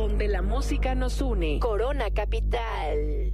donde la música nos une. Corona Capital.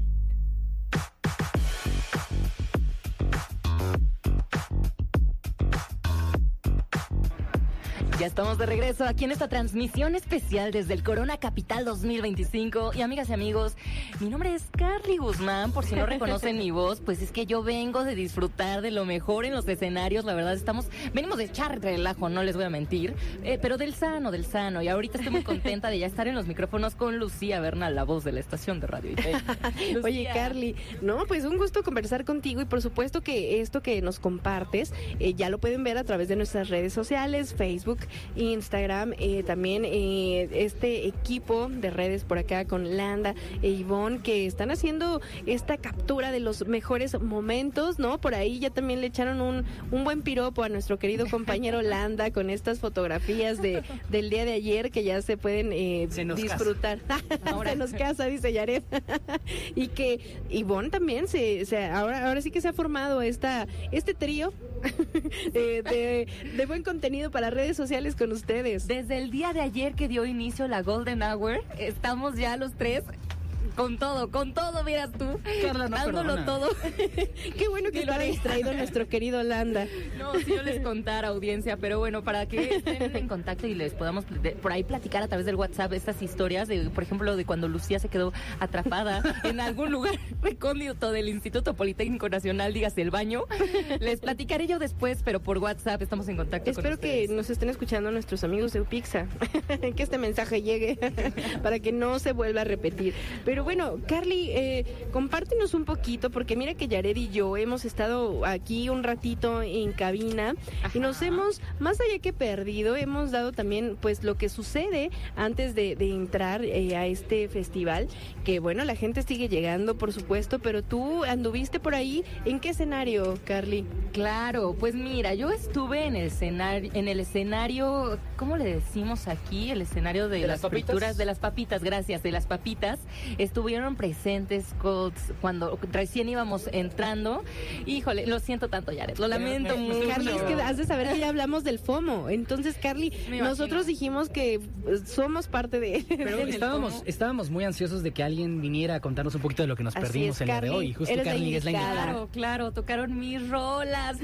Ya estamos de regreso aquí en esta transmisión especial desde el Corona Capital 2025. Y amigas y amigos, mi nombre es Carly Guzmán, por si no reconocen mi voz, pues es que yo vengo de disfrutar de lo mejor en los escenarios. La verdad, venimos de echar relajo, no les voy a mentir, pero del sano. Y ahorita estoy muy contenta de ya estar en los micrófonos con Lucía Bernal, la voz de la estación de radio. Oye, Carly, no, pues un gusto conversar contigo y por supuesto que esto que nos compartes ya lo pueden ver a través de nuestras redes sociales, Facebook, Instagram, también este equipo de redes por acá con Landa e Ivonne que están haciendo esta captura de los mejores momentos, ¿no? Por ahí ya también le echaron un buen piropo a nuestro querido compañero Landa con estas fotografías del día de ayer que ya se pueden disfrutar. Ahora se nos casa, dice Yaret. Y que Ivonne también ahora sí que se ha formado este trío de buen contenido para redes sociales con ustedes. Desde el día de ayer que dio inicio la Golden Hour, estamos ya los tres con todo, miras tú, Carla, no dándolo perdona. todo. Qué bueno que lo ha distraído nuestro querido Landa. No, si yo les contara, audiencia, pero bueno, para que estén en contacto y les podamos por ahí platicar a través del WhatsApp estas historias, por ejemplo, de cuando Lucía se quedó atrapada en algún lugar recóndito del Instituto Politécnico Nacional, dígase el baño. Les platicaré yo después, pero por WhatsApp estamos en contacto con ustedes. Espero que nos estén escuchando nuestros amigos de Upixa, que este mensaje llegue para que no se vuelva a repetir. Pero bueno, Carly, compártenos un poquito, porque mira que Yared y yo hemos estado aquí un ratito en cabina. Ajá. Y nos hemos, más allá que perdido, hemos dado también pues lo que sucede antes de entrar a este festival, que bueno, la gente sigue llegando, por supuesto, pero tú anduviste por ahí. ¿En qué escenario, Carly? Claro, pues mira, yo estuve en el escenario, ¿cómo le decimos aquí? El escenario de las frituras, de las papitas, gracias, de las papitas. Estuvieron presentes cuando recién íbamos entrando. Híjole, lo siento tanto, Yaret, lo lamento mucho. Carly, es que has de saber que ya hablamos del FOMO. Entonces, Carly, nosotros dijimos que somos parte de... Pero estábamos muy ansiosos de que alguien viniera a contarnos un poquito de lo que nos perdimos el día de hoy. Justo Carly es la indicada. Claro, tocaron mis rolas.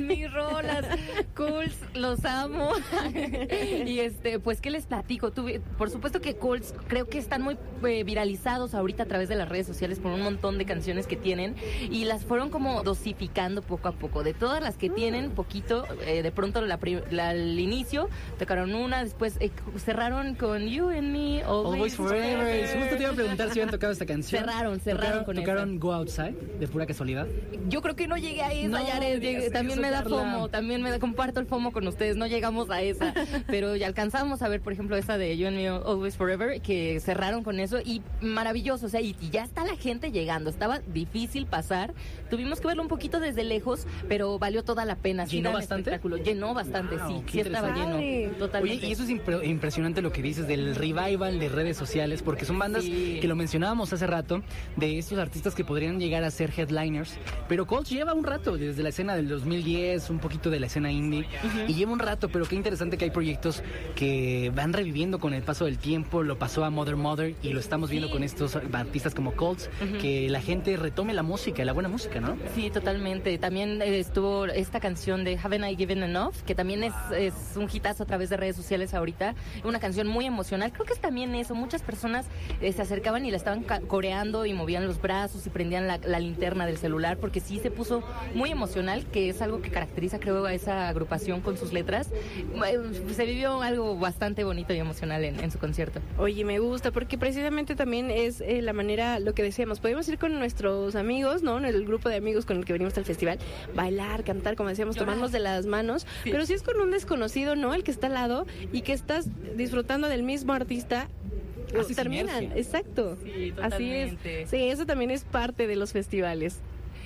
Cools, los amo. Y pues, ¿qué les platico? Por supuesto que Cools creo que están muy viralizados ahorita a través de las redes sociales por un montón de canciones que tienen y las fueron como dosificando poco a poco. De todas las que tienen, poquito, de pronto al inicio tocaron una, después cerraron con You and Me, Always Forever. Justo te iba a preguntar si habían tocado esta canción. Cerraron con ¿Tocaron Go Outside, de pura casualidad? Yo creo que no llegué a esa, Yaret. También me da FOMO, comparto el FOMO con ustedes, no llegamos a esa, pero ya alcanzamos a ver, por ejemplo, esa de You and Me, Always Forever, que cerraron con eso y maravilloso, o sea, y ya está la gente llegando, estaba difícil pasar, tuvimos que verlo un poquito desde lejos, pero valió toda la pena. ¿Llenó bastante? Llenó bastante, sí estaba lleno, totalmente. Oye, y eso es impresionante lo que dices del revival de redes sociales, porque son bandas que lo mencionábamos hace rato, de estos artistas que podrían llegar a ser headliners, pero Colts lleva un rato, desde la escena del 2010, un poquito de la escena indie, y lleva un rato, pero qué interesante que hay proyectos que van reviviendo con el paso del tiempo. Lo pasó a Mother, y lo estamos viendo con estos artistas como Colts, que la gente retome la música, la buena música, ¿no? Sí, totalmente. También estuvo esta canción de Haven't I Given Enough, que también es un hitazo a través de redes sociales ahorita, una canción muy emocional. Creo que es también eso, muchas personas se acercaban y la estaban coreando y movían los brazos y prendían la linterna del celular, porque sí se puso muy emocional, que es algo que caracteriza, creo, a esa agrupación con sus letras. Se vivió algo bastante bonito y emocional en su concierto. Oye, me gusta, porque precisamente también es la manera, lo que decíamos, podemos ir con nuestros amigos, ¿no? En el grupo de amigos con el que venimos al festival, bailar, cantar, como decíamos, tomarnos de las manos, pero si es con un desconocido, ¿no? El que está al lado y que estás disfrutando del mismo artista, terminan, exacto. Sí, totalmente. Así es. Sí, eso también es parte de los festivales.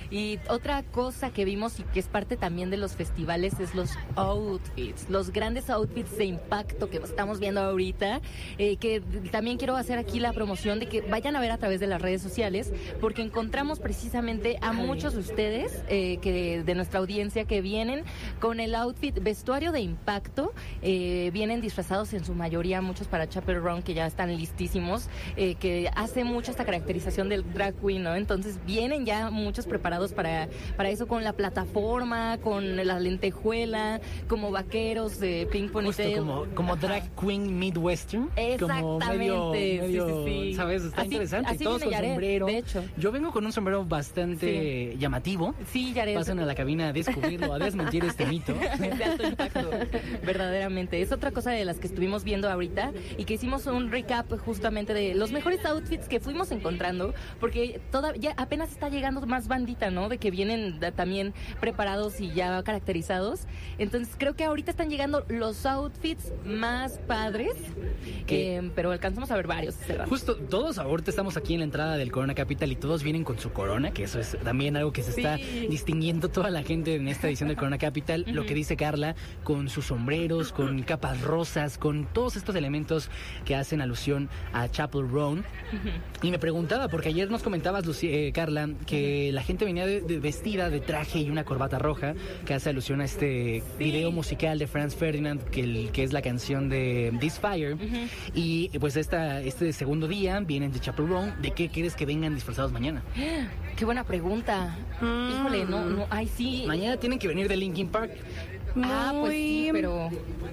Y otra cosa que vimos y que es parte también de los festivales es los outfits, los grandes outfits de impacto que estamos viendo ahorita, que también quiero hacer aquí la promoción de que vayan a ver a través de las redes sociales, porque encontramos precisamente a muchos de ustedes, que de nuestra audiencia, que vienen con el outfit, vestuario de impacto, vienen disfrazados en su mayoría, muchos para Chappell Roan, que ya están listísimos, que hace mucho esta caracterización del drag queen, ¿no? Entonces vienen ya muchos preparados para eso, con la plataforma, con la lentejuela, como vaqueros de Pink Ponytail. Como drag queen midwestern. Exactamente. Como medio, sí. ¿sabes? Está así, interesante. Así todos con Yaret, sombrero. de hecho. Yo vengo con un sombrero bastante llamativo. Sí, Yaret. Pasan a la cabina a descubrirlo, a desmentir este mito. De alto impacto, verdaderamente. Es otra cosa de las que estuvimos viendo ahorita y que hicimos un recap justamente de los mejores outfits que fuimos encontrando, porque ya apenas está llegando más bandita, ¿no? De que vienen también preparados y ya caracterizados. Entonces creo que ahorita están llegando los outfits más padres, pero alcanzamos a ver varios. Justo, todos ahorita estamos aquí en la entrada del Corona Capital y todos vienen con su corona, que eso es también algo que se está distinguiendo toda la gente en esta edición del Corona Capital. Lo que dice Carla, con sus sombreros, con capas rosas, con todos estos elementos que hacen alusión a Chappell Roan. Y me preguntaba, porque ayer nos comentabas, Carla, que la gente venía vestida de traje y una corbata roja, que hace alusión a este video musical de Franz Ferdinand, que es la canción de This Fire. Y pues este segundo día vienen de Chappell Roan. ¿De qué quieres que vengan disfrazados mañana? Qué buena pregunta. Híjole, no, ay, sí. Mañana tienen que venir de Linkin Park. Pues sí, pero...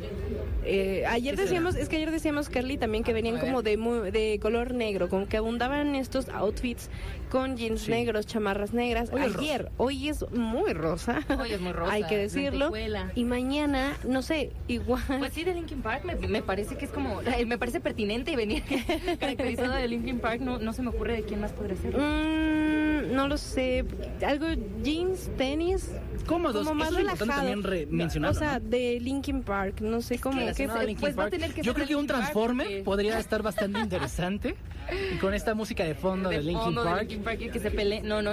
ayer decíamos, Carly, también que venían como de color negro, como que abundaban estos outfits con jeans negros, chamarras negras. Hoy es muy rosa. Hoy es muy rosa. Hay que decirlo. Lentejuela. Y mañana, no sé, igual. Pues sí, de Linkin Park me parece que es como... me parece pertinente venir caracterizado de Linkin Park. No se me ocurre de quién más podría ser. No lo sé. Algo, jeans, tenis. Cómodos. Como más eso es relajado. También mencionarlo, o sea, de Linkin Park. No sé cómo. Pues va a tener que Yo ser creo que un Linkin Park, Transformer porque... podría estar bastante interesante. Y con esta música de fondo de Linkin Park. Y que se pelee. No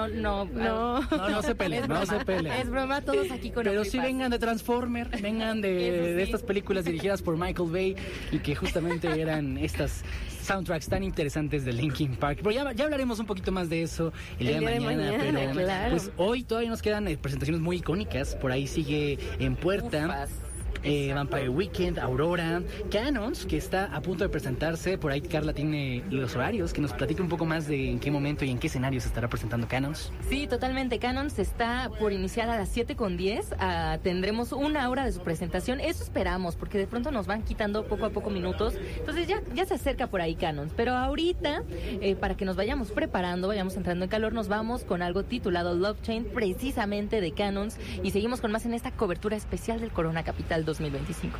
se peleen, no se peleen. Es broma, todos aquí con Pero sí vengan de Transformer, vengan de estas películas dirigidas por Michael Bay y que justamente eran estas soundtracks tan interesantes de Linkin Park. Pero ya hablaremos un poquito más de eso el día de mañana. Pero claro. Pues hoy todavía nos quedan presentaciones muy icónicas. Por ahí sigue en puerta Vampire Weekend, Aurora, Canons, que está a punto de presentarse. Por ahí Carla tiene los horarios, que nos platique un poco más de en qué momento y en qué escenario se estará presentando Canons. Sí, totalmente. Canons está por iniciar a las 7:10. Tendremos una hora de su presentación. Eso esperamos, porque de pronto nos van quitando poco a poco minutos. Entonces ya se acerca por ahí Canons. Pero ahorita, para que nos vayamos preparando, vayamos entrando en calor, nos vamos con algo titulado Love Chain, precisamente de Canons. Y seguimos con más en esta cobertura especial del Corona Capital 2025.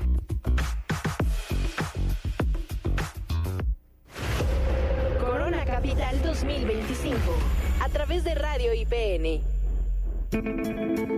Corona Capital 2025 a través de Radio IPN.